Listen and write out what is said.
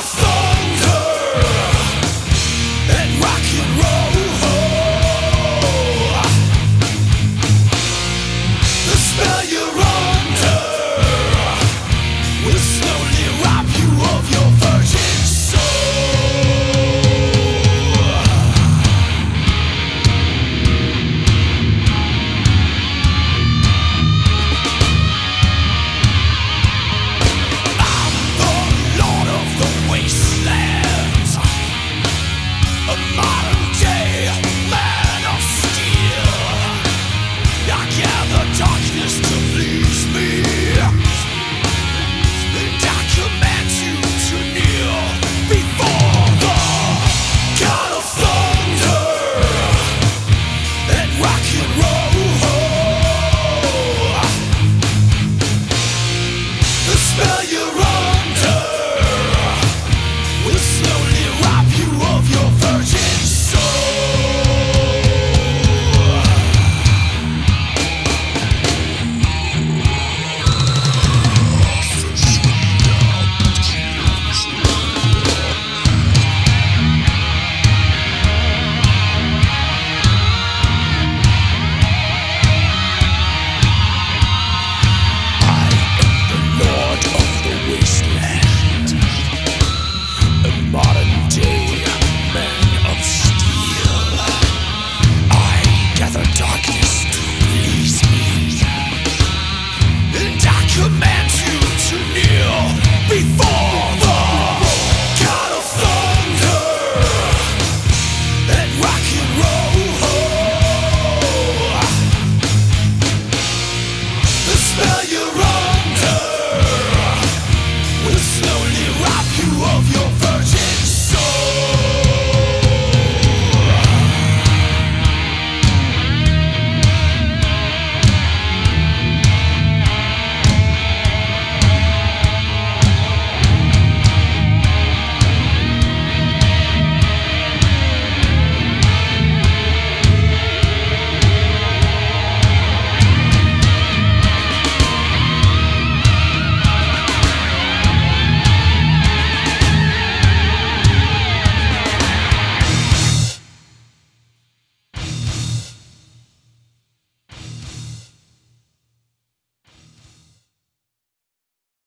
of thunder and rock and roll. The spell you're under will slowly rob you of your virgin soul. I'm the Lord of the Wasteland, a modern day man of steel. I gather darkness to please me, and I command you to kneel before the God of thunder and rock and roll. The spell you're under will slowly rob you of your virgin soul. Lord of the Wasteland, a modern day man of steel. I gather darkness to please me, and I command you to kneel before the God of thunder and rock and roll. The spell you're under will slowly rob you of your